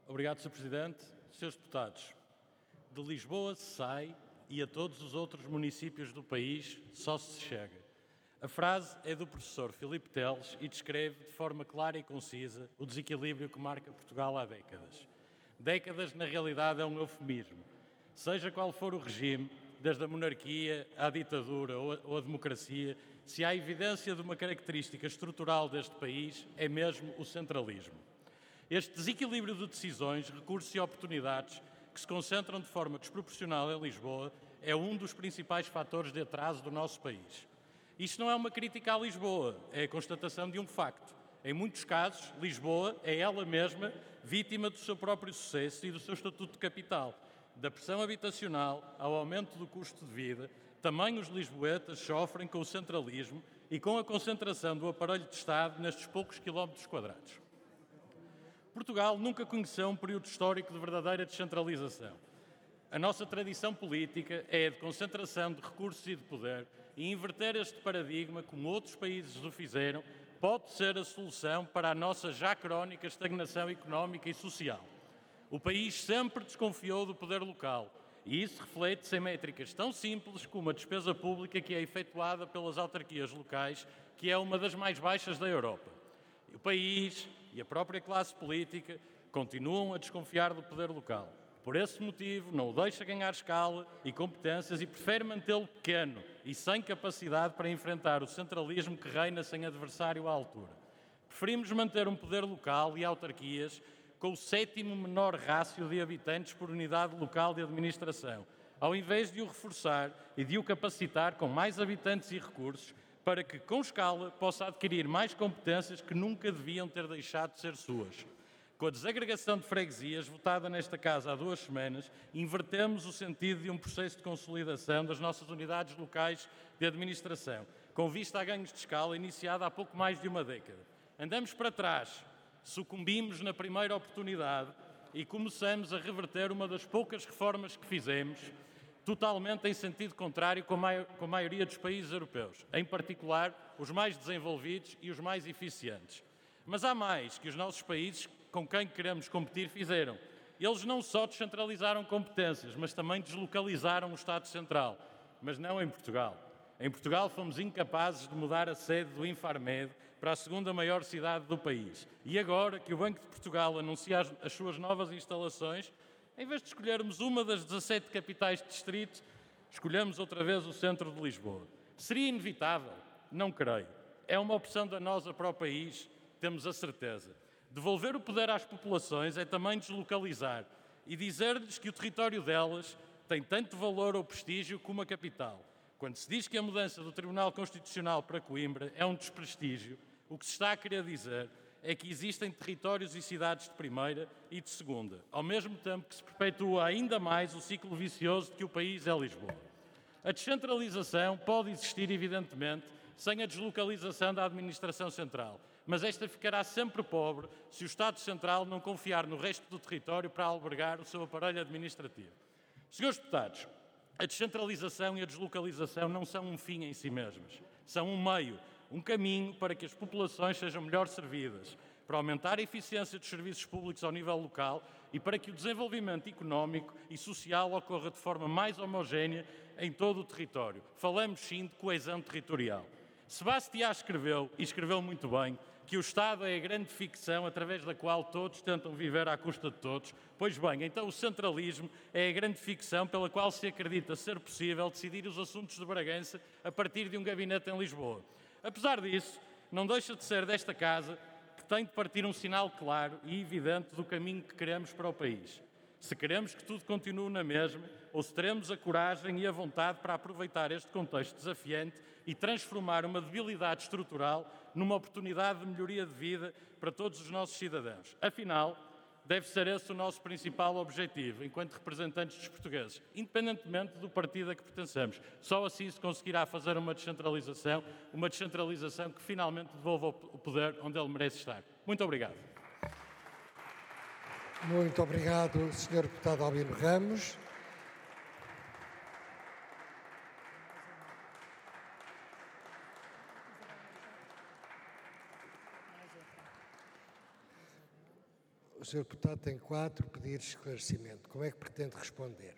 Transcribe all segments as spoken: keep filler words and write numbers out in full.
Obrigado, senhor Presidente. senhores Deputados, de Lisboa se sai e a todos os outros municípios do país só se chega. A frase é do professor Filipe Teles e descreve de forma clara e concisa o desequilíbrio que marca Portugal há décadas. Décadas, na realidade, é um eufemismo. Seja qual for o regime, desde a monarquia à ditadura ou a, ou a democracia, se há evidência de uma característica estrutural deste país, é mesmo o centralismo. Este desequilíbrio de decisões, recursos e oportunidades que se concentram de forma desproporcional em Lisboa é um dos principais fatores de atraso do nosso país. Isto não é uma crítica a Lisboa, é a constatação de um facto. Em muitos casos, Lisboa é ela mesma vítima do seu próprio sucesso e do seu estatuto de capital. Da pressão habitacional ao aumento do custo de vida, também os lisboetas sofrem com o centralismo e com a concentração do aparelho de Estado nestes poucos quilómetros quadrados. Portugal nunca conheceu um período histórico de verdadeira descentralização. A nossa tradição política é a de concentração de recursos e de poder, e inverter este paradigma, como outros países o fizeram, pode ser a solução para a nossa já crónica estagnação económica e social. O país sempre desconfiou do poder local, e isso reflete-se em métricas tão simples como a despesa pública que é efetuada pelas autarquias locais, que é uma das mais baixas da Europa. O país e a própria classe política continuam a desconfiar do poder local. Por esse motivo, não o deixa ganhar escala e competências e prefere mantê-lo pequeno e sem capacidade para enfrentar o centralismo que reina sem adversário à altura. Preferimos manter um poder local e autarquias com o sétimo menor rácio de habitantes por unidade local de administração, ao invés de o reforçar e de o capacitar com mais habitantes e recursos, para que, com escala, possa adquirir mais competências que nunca deviam ter deixado de ser suas. Com a desagregação de freguesias, votada nesta Casa há duas semanas, invertemos o sentido de um processo de consolidação das nossas unidades locais de administração, com vista a ganhos de escala iniciada há pouco mais de uma década. Andamos para trás, sucumbimos na primeira oportunidade e começamos a reverter uma das poucas reformas que fizemos, totalmente em sentido contrário com a maioria dos países europeus, em particular os mais desenvolvidos e os mais eficientes. Mas há mais que os nossos países com quem queremos competir fizeram. Eles não só descentralizaram competências, mas também deslocalizaram o Estado Central, mas não em Portugal. Em Portugal fomos incapazes de mudar a sede do Infarmed para a segunda maior cidade do país. E agora que o Banco de Portugal anuncia as, as suas novas instalações, em vez de escolhermos uma das dezassete capitais de distrito, escolhemos outra vez o centro de Lisboa. Seria inevitável? Não creio. É uma opção danosa para o país, temos a certeza. Devolver o poder às populações é também deslocalizar e dizer-lhes que o território delas tem tanto valor ou prestígio como a capital. Quando se diz que a mudança do Tribunal Constitucional para Coimbra é um desprestígio, o que se está a querer dizer é que existem territórios e cidades de primeira e de segunda, ao mesmo tempo que se perpetua ainda mais o ciclo vicioso de que o país é Lisboa. A descentralização pode existir, evidentemente, sem a deslocalização da administração central, mas esta ficará sempre pobre se o Estado Central não confiar no resto do território para albergar o seu aparelho administrativo. Senhores deputados, a descentralização e a deslocalização não são um fim em si mesmas, são um meio, um caminho para que as populações sejam melhor servidas, para aumentar a eficiência dos serviços públicos ao nível local e para que o desenvolvimento económico e social ocorra de forma mais homogénea em todo o território. Falamos sim de coesão territorial. Sebastião escreveu, e escreveu muito bem, que o Estado é a grande ficção através da qual todos tentam viver à custa de todos. Pois bem, então o centralismo é a grande ficção pela qual se acredita ser possível decidir os assuntos de Bragança a partir de um gabinete em Lisboa. Apesar disso, não deixa de ser desta Casa que tem de partir um sinal claro e evidente do caminho que queremos para o país. Se queremos que tudo continue na mesma, ou se teremos a coragem e a vontade para aproveitar este contexto desafiante e transformar uma debilidade estrutural numa oportunidade de melhoria de vida para todos os nossos cidadãos. Afinal, deve ser esse o nosso principal objetivo, enquanto representantes dos portugueses, independentemente do partido a que pertencemos. Só assim se conseguirá fazer uma descentralização, uma descentralização que finalmente devolva o poder onde ele merece estar. Muito obrigado. Muito obrigado, senhor Deputado Albino Ramos. senhor Deputado tem quatro pedidos de esclarecimento. Como é que pretende responder?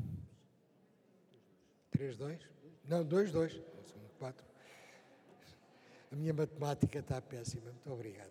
Três, dois? Não, dois, dois. Quatro. A minha matemática está péssima. Muito obrigado.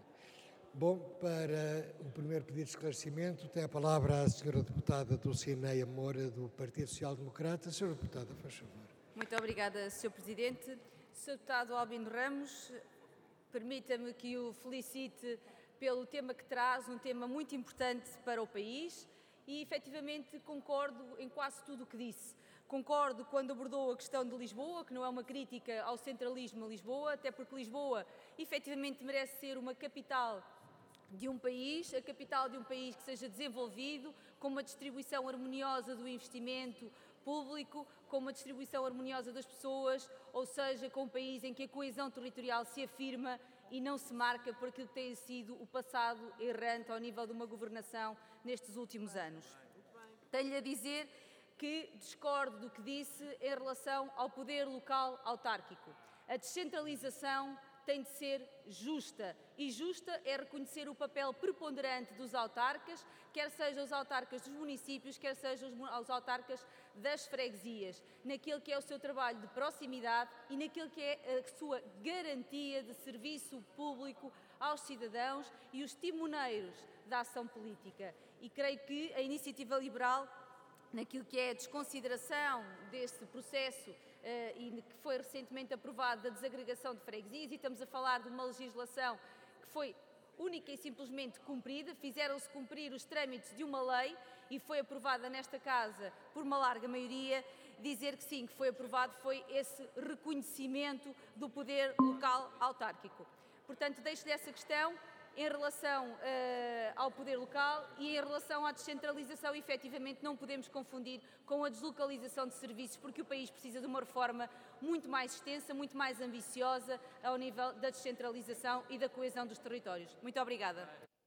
Bom, para o primeiro pedido de esclarecimento, tem a palavra a senhora Deputada Dulcineia Moura, do Partido Social Democrata. Senhora Deputada, faz favor. Muito obrigada, senhor Presidente. senhor Deputado Albino Ramos, permita-me que o felicite pelo tema que traz, um tema muito importante para o país e, efetivamente, concordo em quase tudo o que disse. Concordo quando abordou a questão de Lisboa, que não é uma crítica ao centralismo a Lisboa, até porque Lisboa, efetivamente, merece ser uma capital de um país, a capital de um país que seja desenvolvido, com uma distribuição harmoniosa do investimento público, com uma distribuição harmoniosa das pessoas, ou seja, com um país em que a coesão territorial se afirma e não se marca por aquilo que tem sido o passado errante ao nível de uma governação nestes últimos anos. Tenho-lhe a dizer que discordo do que disse em relação ao poder local autárquico. A descentralização tem de ser justa, e justa é reconhecer o papel preponderante dos autarcas, quer sejam os autarcas dos municípios, quer sejam os autarcas das freguesias, naquilo que é o seu trabalho de proximidade e naquilo que é a sua garantia de serviço público aos cidadãos e os timoneiros da ação política. E creio que a Iniciativa Liberal, naquilo que é a desconsideração deste processo uh, e que foi recentemente aprovado da desagregação de freguesias, e estamos a falar de uma legislação que foi única e simplesmente cumprida, fizeram-se cumprir os trâmites de uma lei e foi aprovada nesta Casa por uma larga maioria. Dizer que sim, que foi aprovado, foi esse reconhecimento do poder local autárquico. Portanto, deixo-lhe essa questão em relação uh, ao poder local e em relação à descentralização. Efetivamente não podemos confundir com a deslocalização de serviços, porque o país precisa de uma reforma muito mais extensa, muito mais ambiciosa ao nível da descentralização e da coesão dos territórios. Muito obrigada.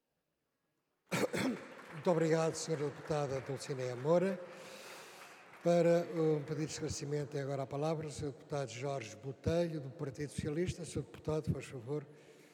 Muito obrigado, senhora Deputada Dulcineia Moura. Para um pedido de esclarecimento, tem agora a palavra o senhor Deputado Jorge Botelho, do Partido Socialista. senhor Deputado, faz favor.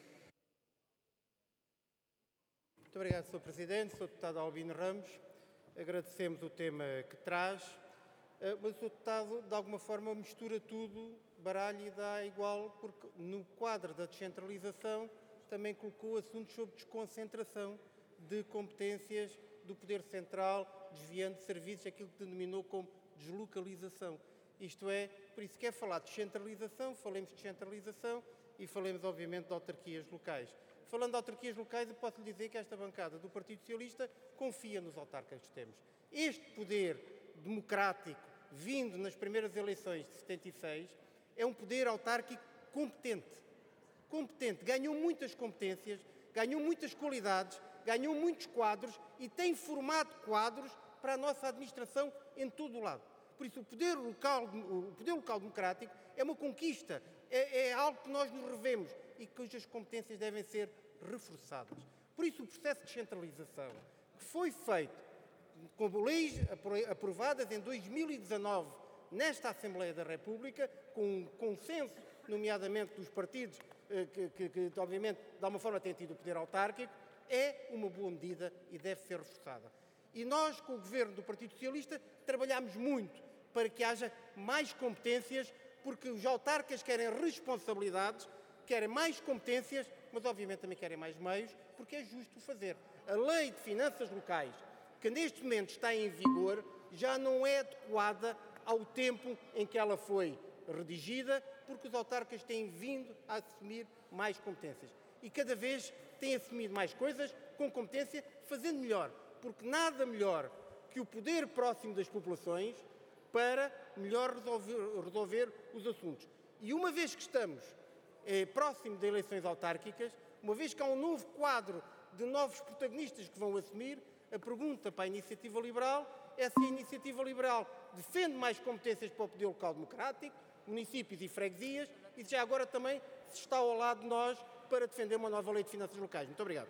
Muito obrigado, senhor Presidente, senhor Deputado Albino Ramos. Agradecemos o tema que traz, mas o senhor Deputado, de alguma forma, mistura tudo, baralha e dá igual, porque no quadro da descentralização também colocou assuntos sobre desconcentração de competências do Poder Central, desviando de serviços, aquilo que denominou como deslocalização. Isto é, por isso quer falar de descentralização, falemos de descentralização e falemos, obviamente, de autarquias locais. Falando de autarquias locais, eu posso lhe dizer que esta bancada do Partido Socialista confia nos autarcas que temos. Este poder democrático, vindo nas primeiras eleições de setenta e seis, é um poder autárquico competente. Competente. Ganhou muitas competências, ganhou muitas qualidades, ganhou muitos quadros e tem formado quadros para a nossa administração em todo o lado. Por isso, o poder local, o poder local democrático é uma conquista, é, é algo que nós nos revemos e cujas competências devem ser reforçadas. Por isso, o processo de descentralização que foi feito com leis aprovadas em dois mil e dezanove nesta Assembleia da República, com um consenso, nomeadamente dos partidos que, que, que, obviamente, de alguma forma têm tido o poder autárquico, é uma boa medida e deve ser reforçada. E nós, com o Governo do Partido Socialista, trabalhamos muito para que haja mais competências, porque os autarcas querem responsabilidades, querem mais competências, mas obviamente também querem mais meios, porque é justo fazer. A Lei de Finanças Locais, que neste momento está em vigor, já não é adequada ao tempo em que ela foi redigida, porque os autarcas têm vindo a assumir mais competências. E cada vez têm assumido mais coisas com competência, fazendo melhor, porque nada melhor que o poder próximo das populações para melhor resolver, resolver os assuntos. E uma vez que estamos eh, próximo de eleições autárquicas, uma vez que há um novo quadro de novos protagonistas que vão assumir, a pergunta para a Iniciativa Liberal é se a Iniciativa Liberal defende mais competências para o poder local democrático, municípios e freguesias, e já agora também se está ao lado de nós para defender uma nova Lei de Finanças Locais. Muito obrigado.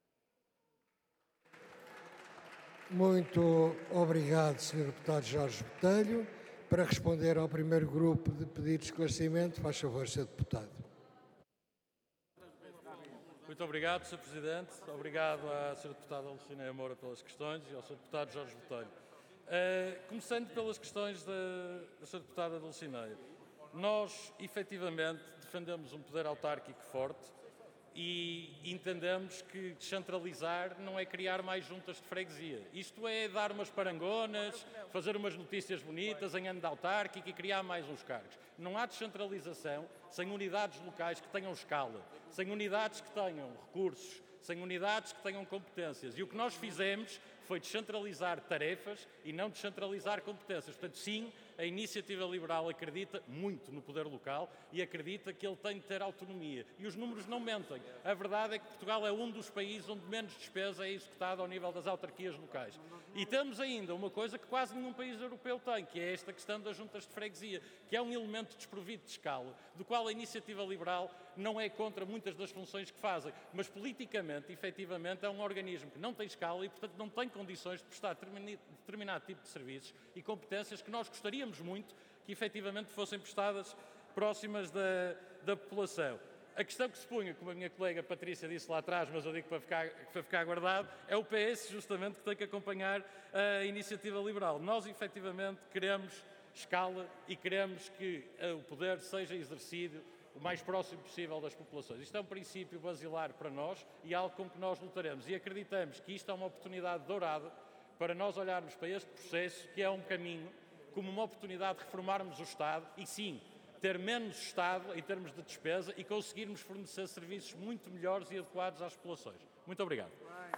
Muito obrigado, senhor Deputado Jorge Botelho. Para responder ao primeiro grupo de pedidos de esclarecimento, faz favor, senhor Deputado. Muito obrigado, senhor Presidente. Obrigado à senhora Deputada Lucinéia Moura pelas questões e ao senhor Deputado Jorge Botelho. Uh, começando pelas questões da, da senhora Deputada Lucinéia. Nós, efetivamente, defendemos um poder autárquico forte e entendemos que descentralizar não é criar mais juntas de freguesia. Isto é dar umas parangonas, fazer umas notícias bonitas em ano de autárquico e criar mais uns cargos. Não há descentralização sem unidades locais que tenham escala, sem unidades que tenham recursos, sem unidades que tenham competências. E o que nós fizemos foi descentralizar tarefas e não descentralizar competências. Portanto, sim, a Iniciativa Liberal acredita muito no poder local e acredita que ele tem de ter autonomia. E os números não mentem. A verdade é que Portugal é um dos países onde menos despesa é executada ao nível das autarquias locais. E temos ainda uma coisa que quase nenhum país europeu tem, que é esta questão das juntas de freguesia, que é um elemento desprovido de escala, do qual a Iniciativa Liberal não é contra muitas das funções que fazem, mas politicamente, efetivamente, é um organismo que não tem escala e, portanto, não tem condições de prestar determinado tipo de serviços e competências que nós gostaríamos muito que efetivamente fossem prestadas próximas da, da população. A questão que se punha, como a minha colega Patrícia disse lá atrás, mas eu digo para ficar, para ficar guardado, é o P S justamente que tem que acompanhar a Iniciativa Liberal. Nós efetivamente queremos escala e queremos que o poder seja exercido o mais próximo possível das populações. Isto é um princípio basilar para nós e algo com que nós lutaremos. E acreditamos que isto é uma oportunidade dourada para nós olharmos para este processo, que é um caminho, como uma oportunidade de reformarmos o Estado e, sim, ter menos Estado em termos de despesa e conseguirmos fornecer serviços muito melhores e adequados às populações. Muito obrigado.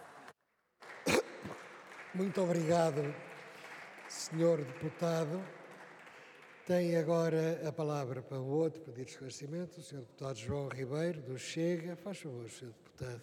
Muito obrigado, senhor Deputado. Tem agora a palavra para o outro pedido de esclarecimento, o senhor Deputado João Ribeiro, do Chega. Faz favor, senhor Deputado.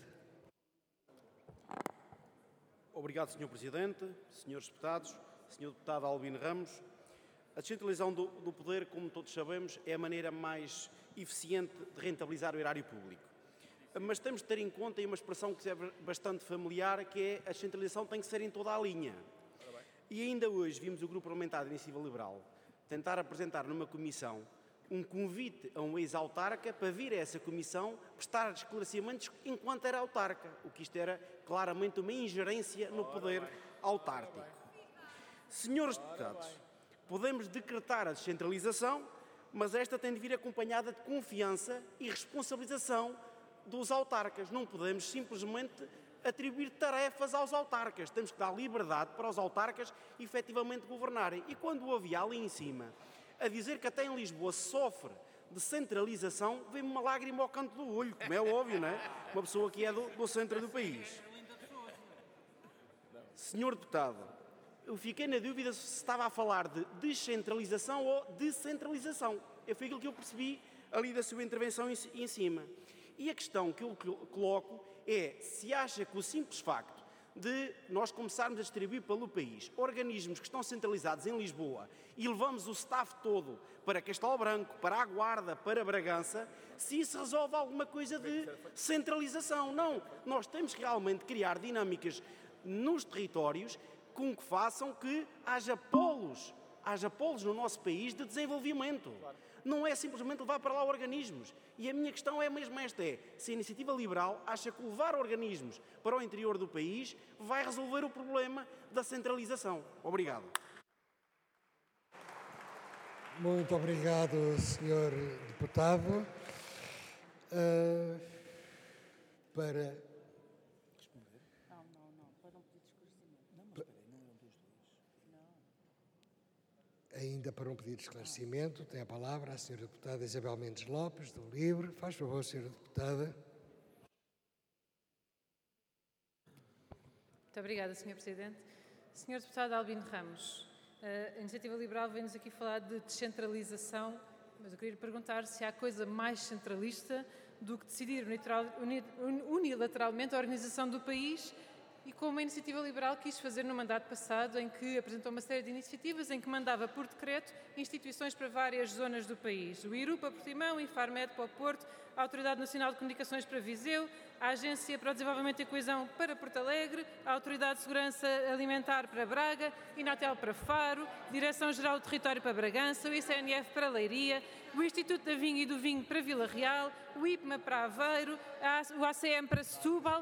Obrigado, senhor Presidente, senhores Deputados, senhor Deputado Albino Ramos. A descentralização do, do poder, como todos sabemos, é a maneira mais eficiente de rentabilizar o erário público. Mas temos de ter em conta uma expressão que é bastante familiar, que é a descentralização tem que ser em toda a linha. E ainda hoje vimos o Grupo Parlamentar da Iniciativa Liberal tentar apresentar numa comissão um convite a um ex-autarca para vir a essa comissão prestar esclarecimentos enquanto era autarca, o que isto era claramente uma ingerência no poder autárquico. Senhores deputados, podemos decretar a descentralização, mas esta tem de vir acompanhada de confiança e responsabilização dos autarcas. Não podemos simplesmente atribuir tarefas aos autarcas. Temos que dar liberdade para os autarcas efetivamente governarem. E quando havia ali em cima a dizer que até em Lisboa sofre de centralização, vem-me uma lágrima ao canto do olho, como é óbvio, não é? Uma pessoa que é do, do centro do país. Senhor Deputado, eu fiquei na dúvida se estava a falar de descentralização ou descentralização. Foi aquilo que eu percebi ali da sua intervenção em, em cima. E a questão que eu coloco é se acha que o simples facto de nós começarmos a distribuir pelo país organismos que estão centralizados em Lisboa e levamos o staff todo para Castelo Branco, para a Guarda, para Bragança, se isso resolve alguma coisa de centralização. Não, nós temos que realmente criar dinâmicas nos territórios com que façam que haja polos, haja polos no nosso país de desenvolvimento. Não é simplesmente levar para lá organismos. E a minha questão é mesmo esta, é se a Iniciativa Liberal acha que levar organismos para o interior do país vai resolver o problema da centralização. Obrigado. Muito obrigado, senhor Deputado. Uh, para... Não, não, não. Para um pedido de esclarecimento. Não, mas espera aí, não eram dois, dois. Não. Ainda para um pedido de esclarecimento, tem a palavra a senhora Deputada Isabel Mendes Lopes, do Livre. Faz favor, senhora Deputada. Muito obrigada, senhor Presidente. senhor Deputado Albino Ramos, a Iniciativa Liberal vem-nos aqui falar de descentralização, mas eu queria lhe perguntar se há coisa mais centralista do que decidir unilateralmente a organização do país e como a Iniciativa Liberal quis fazer no mandato passado, em que apresentou uma série de iniciativas em que mandava por decreto instituições para várias zonas do país. O I R U para Portimão, o Infarmed para o Porto, a Autoridade Nacional de Comunicações para Viseu, a Agência para o Desenvolvimento e Coesão para Porto Alegre, a Autoridade de Segurança Alimentar para Braga, Inatel para Faro, Direção-Geral do Território para Bragança, o I C N F para Leiria, o Instituto da Vinha e do Vinho para Vila Real, o I P M A para Aveiro, o A C M para Setúbal